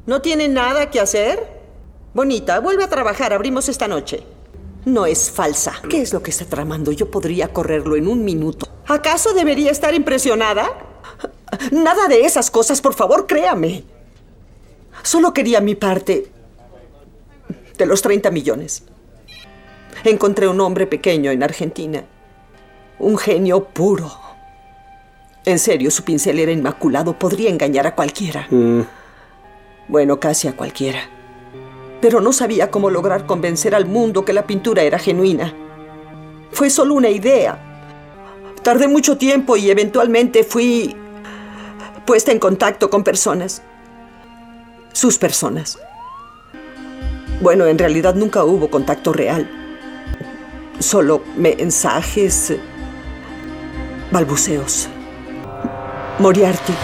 ¿No tienen nada que hacer? Bonita, vuelve a trabajar. Abrimos esta noche. No es falsa. ¿Qué es lo que está tramando? Yo podría correrlo en 1 minuto. ¿Acaso debería estar impresionada? Nada de esas cosas, por favor, créame. Solo quería mi parte de los 30 millones. Encontré un hombre pequeño en Argentina. Un genio puro. En serio, su pincel era inmaculado. Podría engañar a cualquiera. Bueno, casi a cualquiera. Pero no sabía cómo lograr convencer al mundo que la pintura era genuina. Fue solo una idea. Tardé mucho tiempo y eventualmente fui puesta en contacto con personas. Sus personas. Bueno, en realidad nunca hubo contacto real. Solo mensajes, balbuceos. Moriarty.